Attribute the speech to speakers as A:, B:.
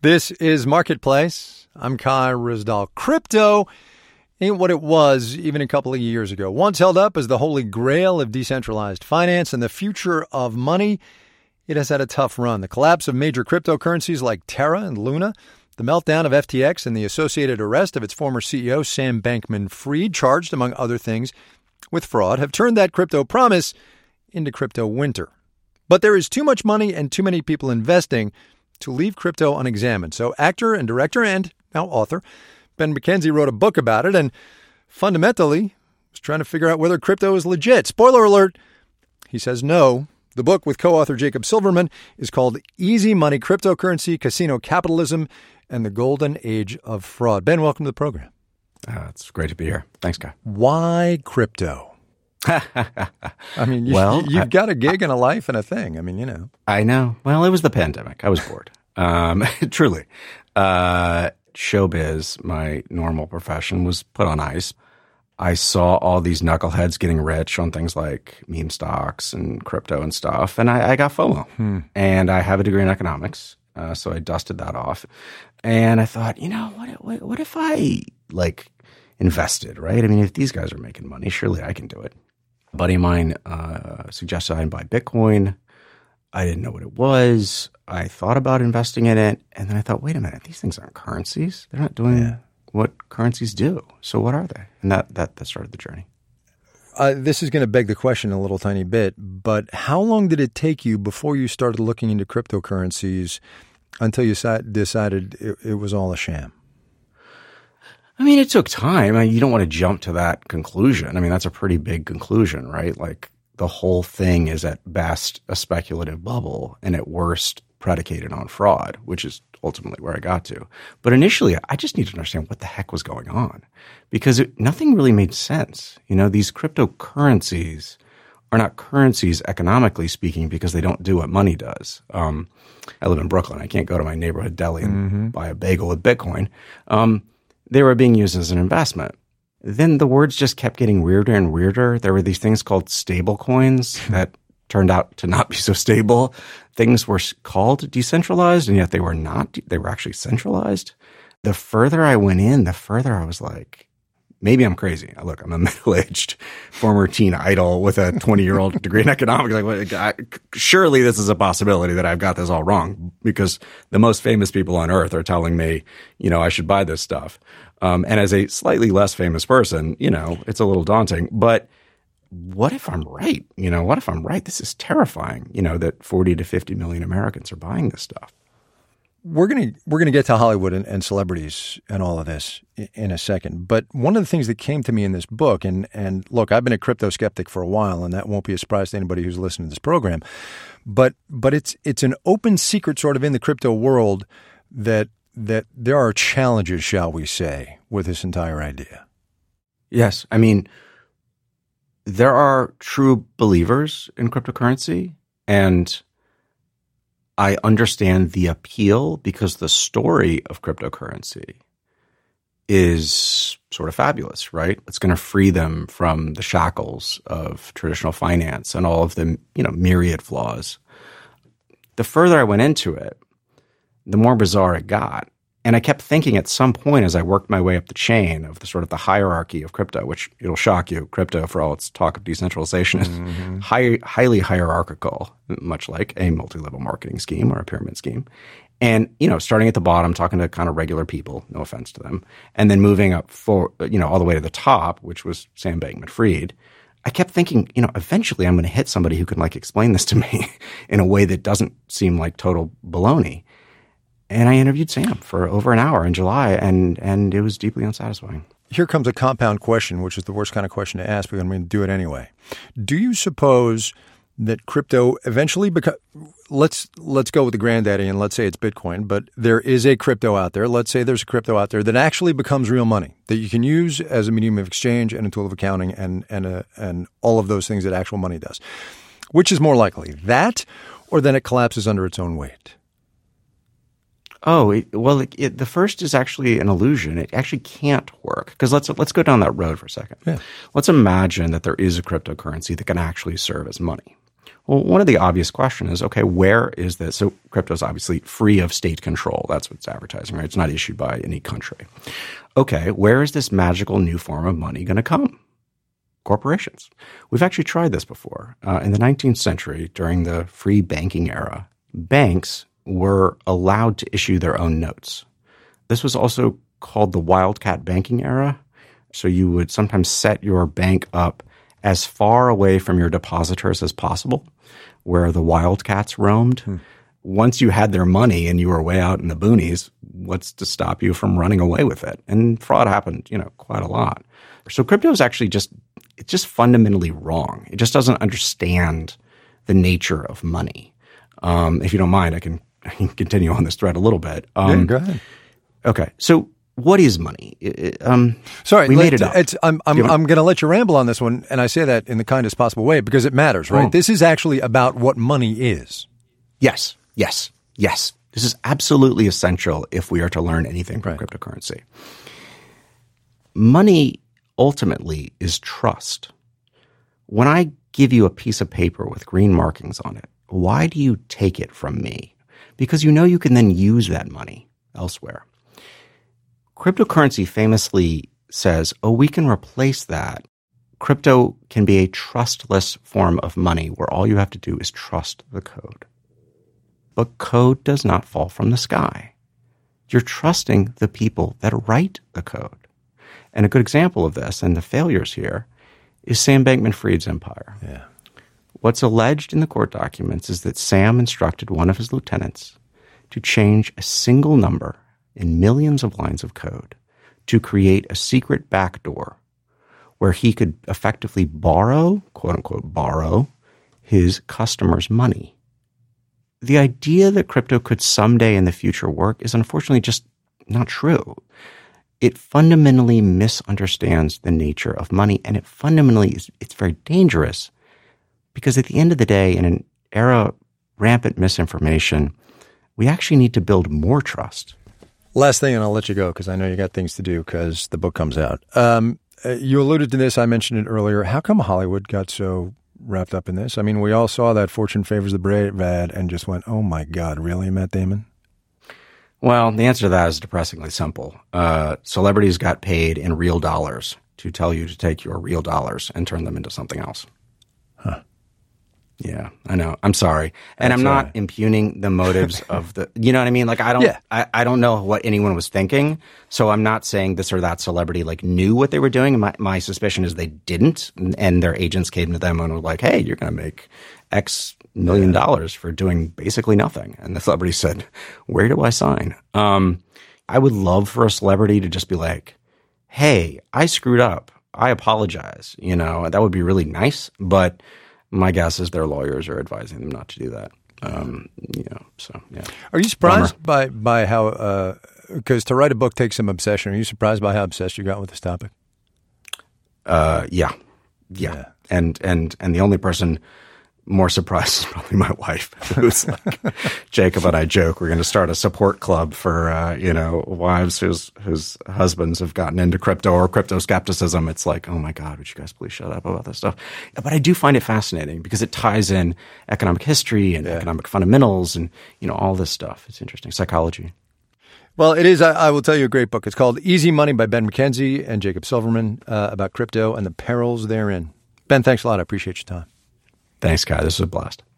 A: This is Marketplace. I'm Kai Ryssdal. Crypto ain't what it was even a couple of years ago. Once held up as the holy grail of decentralized finance and the future of money, it has had a tough run. The collapse of major cryptocurrencies like Terra and Luna, the meltdown of FTX, and the associated arrest of its former CEO, Sam Bankman-Fried, charged, among other things, with fraud, have turned that crypto promise into crypto winter. But there is too much money and too many people investing to leave crypto unexamined. So actor and director and now author Ben McKenzie wrote a book about it and fundamentally was trying to figure out whether crypto is legit. Spoiler alert, he says no. The book with co-author Jacob Silverman is called Easy Money, Cryptocurrency, Casino Capitalism, and the Golden Age of Fraud. Ben, welcome to the program.
B: It's great to be here. Thanks, Guy.
A: Why crypto? I mean, you've got a gig and a life and a thing. I mean, you know.
B: I know. Well, it was the pandemic. I was bored. Truly. Showbiz, my normal profession, was put on ice. I saw all these knuckleheads getting rich on things like meme stocks and crypto and stuff, and I got FOMO. And I have a degree in economics, so I dusted that off. And I thought, you know, what if I, invested, right? I mean, if these guys are making money, surely I can do it. A buddy of mine suggested I buy Bitcoin. I didn't know what it was. I thought about investing in it, and then I thought, wait a minute, these things aren't currencies. They're not doing what currencies do. So what are they? And that started the journey.
A: This is going to beg the question a little tiny bit, but how long did it take you before you started looking into cryptocurrencies until you decided it was all a sham?
B: I mean, it took time. You don't want to jump to that conclusion. I mean, that's a pretty big conclusion, right? Like, the whole thing is at best a speculative bubble and at worst predicated on fraud, which is ultimately where I got to. But initially, I just needed to understand what the heck was going on because nothing really made sense. You know, these cryptocurrencies are not currencies economically speaking because they don't do what money does. I live in Brooklyn. I can't go to my neighborhood deli and buy a bagel with Bitcoin. They were being used as an investment. Then the words just kept getting weirder and weirder. There were these things called stable coins that turned out to not be so stable. Things were called decentralized, and yet they were not. They were actually centralized. The further I went in, the further I was like, maybe I'm crazy. Look, I'm a middle-aged former teen idol with a 20-year-old degree in economics. Surely this is a possibility that I've got this all wrong because the most famous people on earth are telling me, you know, I should buy this stuff. And as a slightly less famous person, you know, it's a little daunting. But what if I'm right? You know, what if I'm right? This is terrifying, you know, that 40 to 50 million Americans are buying this stuff.
A: We're gonna get to Hollywood and celebrities and all of this in a second. But one of the things that came to me in this book, and look, I've been a crypto skeptic for a while, and that won't be a surprise to anybody who's listening to this program. But it's an open secret sort of in the crypto world that there are challenges, shall we say, with this entire idea.
B: Yes. I mean, there are true believers in cryptocurrency, and I understand the appeal because the story of cryptocurrency is sort of fabulous, right? It's going to free them from the shackles of traditional finance and all of the, you know, myriad flaws. The further I went into it, the more bizarre it got. And I kept thinking at some point as I worked my way up the chain of the sort of the hierarchy of crypto, which it'll shock you, crypto, for all its talk of decentralization, is highly hierarchical, much like a multi-level marketing scheme or a pyramid scheme. And, you know, starting at the bottom, talking to kind of regular people, no offense to them, and then moving up all the way to the top, which was Sam Bankman-Fried. I kept thinking, you know, eventually I'm going to hit somebody who can explain this to me in a way that doesn't seem like total baloney. And I interviewed Sam for over an hour in July, and it was deeply unsatisfying.
A: Here comes a compound question, which is the worst kind of question to ask, but I'm going to do it anyway. Do you suppose that crypto eventually let's go with the granddaddy and let's say it's Bitcoin, but there is a crypto out there. Let's say there's a crypto out there that actually becomes real money that you can use as a medium of exchange and a tool of accounting and all of those things that actual money does. Which is more likely, that or then it collapses under its own weight?
B: The first is actually an illusion. It actually can't work because let's go down that road for a second.
A: Yeah.
B: Let's imagine that there is a cryptocurrency that can actually serve as money. Well, one of the obvious questions is, okay, where is this? So crypto is obviously free of state control. That's what it's advertising, right? It's not issued by any country. Okay, where is this magical new form of money going to come? Corporations. We've actually tried this before. In the 19th century, during the free banking era, banks were allowed to issue their own notes. This was also called the wildcat banking era. So you would sometimes set your bank up as far away from your depositors as possible, where the wildcats roamed. Once you had their money and you were way out in the boonies, what's to stop you from running away with it? And fraud happened, quite a lot. So crypto is actually it's just fundamentally wrong. It just doesn't understand the nature of money. If you don't mind, I can continue on this thread a little bit.
A: Yeah, go ahead.
B: Okay. So what is money?
A: Sorry,
B: we made it up.
A: I'm going to let you ramble on this one, and I say that in the kindest possible way because it matters, right? This is actually about what money is.
B: Yes. This is absolutely essential if we are to learn anything from cryptocurrency. Money ultimately is trust. When I give you a piece of paper with green markings on it, why do you take it from me? Because you can then use that money elsewhere. Cryptocurrency famously says, we can replace that. Crypto can be a trustless form of money where all you have to do is trust the code. But code does not fall from the sky. You're trusting the people that write the code. And a good example of this, and the failures here, is Sam Bankman-Fried's empire.
A: Yeah.
B: What's alleged in the court documents is that Sam instructed one of his lieutenants to change a single number in millions of lines of code to create a secret backdoor where he could effectively borrow, quote-unquote, borrow his customers' money. The idea that crypto could someday in the future work is unfortunately just not true. It fundamentally misunderstands the nature of money, and it's very dangerous because at the end of the day, in an era of rampant misinformation, we actually need to build more trust.
A: Last thing, and I'll let you go because I know you got things to do because the book comes out. You alluded to this. I mentioned it earlier. How come Hollywood got so wrapped up in this? I mean, we all saw that Fortune Favors the Brave ad and just went, oh my God, really, Matt Damon?
B: Well, the answer to that is depressingly simple. Celebrities got paid in real dollars to tell you to take your real dollars and turn them into something else.
A: Huh.
B: Yeah, I know. I'm sorry. And I'm not impugning the motives of the, you know what I mean? Like, I don't know what anyone was thinking. So I'm not saying this or that celebrity knew what they were doing. My suspicion is they didn't. And their agents came to them and were like, hey, you're going to make X million dollars for doing basically nothing. And the celebrity said, where do I sign? I would love for a celebrity to just be like, hey, I screwed up. I apologize. That would be really nice. But my guess is their lawyers are advising them not to do that. So yeah.
A: Are you surprised by how? Because to write a book takes some obsession. Are you surprised by how obsessed you got with this topic?
B: Yeah. And the only person more surprised is probably my wife, who's like, Jacob and I joke we're going to start a support club for wives whose husbands have gotten into crypto or crypto skepticism. It's like, oh my God, would you guys please shut up about this stuff? But I do find it fascinating because it ties in economic history and economic fundamentals and all this stuff. It's interesting, psychology.
A: Well, it is. I will tell you a great book. It's called Easy Money by Ben McKenzie and Jacob Silverman about crypto and the perils therein. Ben, thanks a lot. I appreciate your time.
B: Thanks, Kai. This was a blast.